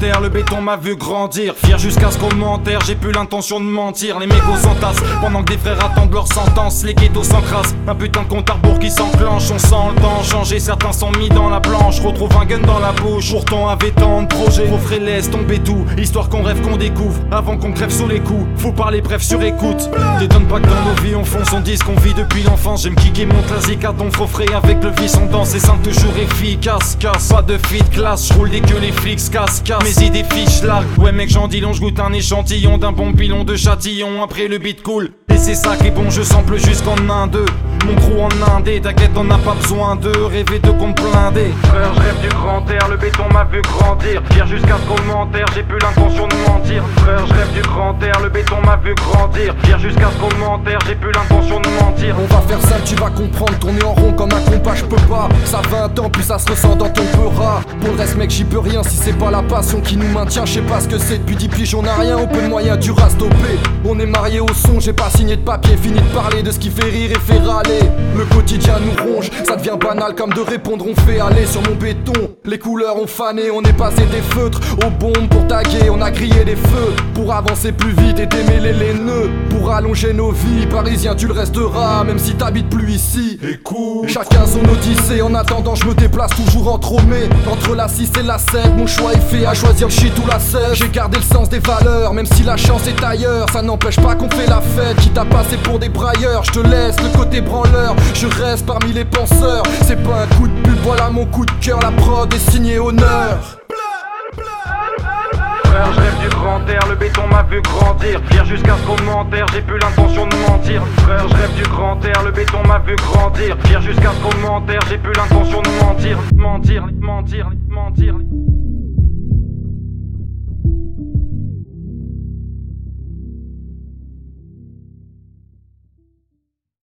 commentaires, le béton m'a vu grandir. Fier jusqu'à ce commentaire, j'ai plus l'intention de mentir. Les mégots s'entassent pendant que des frères attendent leur sentence. Les ghettos s'encrassent, un putain de compte à rebours qui s'enclenche. On sent le temps changer, certains sont mis dans la planche. Retrouve un gun dans la bouche, pourtant avait tant de projets. Vos frères laisse tomber tout, histoire qu'on rêve qu'on découvre avant qu'on crève sous les coups. Faut parler bref sur écoute. T'étonne pas que dans nos vies on fonce, on dit ce qu'on vit depuis l'enfance. J'aime kicker mon classique à ton faux frais avec le vice on danse. C'est simple, toujours efficace, casse. Pas de fit classe, j'roule dès que les flics se cassent. Mes idées fiches largues, ouais mec j'en dis long. J'goûte un échantillon d'un bon pilon de châtillon. Après le beat cool, et c'est ça qui est bon, je sample jusqu'en un, deux. Mon crew en indé, t'inquiète on n'a pas besoin de rêver de compte blindé. Frère je rêve du grand air, le béton m'a vu grandir. Fier jusqu'à ce commentaire, j'ai plus l'intention de mentir. Frère je rêve du grand air, le béton m'a vu grandir. Fier jusqu'à ce commentaire, j'ai plus l'intention de mentir. On va faire simple, tu vas comprendre, tourner en rond comme un compas, je peux pas. Ça 20 ans, puis ça se ressent dans ton peurat. Pour le reste mec j'y peux rien, si c'est pas la passion qui nous maintient. Je sais pas ce que c'est, depuis 10 piges on a rien, on peut de moyens dur à stopper. On est marié au son, j'ai pas signé de papier, fini de parler de ce qui fait rire et fait râler. Le quotidien nous ronge, ça devient banal comme de répondre on fait aller sur mon béton. Les couleurs ont fané, on est passé des feutres aux bombes pour taguer, on a grillé les feux pour avancer plus vite et démêler les nœuds. Pour allonger nos vies, parisien tu le resteras même si t'habites plus ici. Écoute, chacun son odyssée, en attendant je me déplace toujours entremêlé. Entre la 6 et la 7, mon choix est fait à choisir le shit ou la 16. J'ai gardé le sens des valeurs, même si la chance est ailleurs. Ça n'empêche pas qu'on fait la fête, quitte à passer pour des brailleurs. Je te laisse le côté branleur, je reste parmi les penseurs. C'est pas un coup de pub, voilà mon coup de cœur. La prod est signée honneur. Frère je rêve du grand air, le béton m'a vu grandir. Fier jusqu'à ce commentaire, j'ai plus l'intention de mentir. Frère je rêve du grand air, le béton m'a vu grandir. Fier jusqu'à ce commentaire, j'ai plus l'intention de mentir. Mentir, mentir, mentir.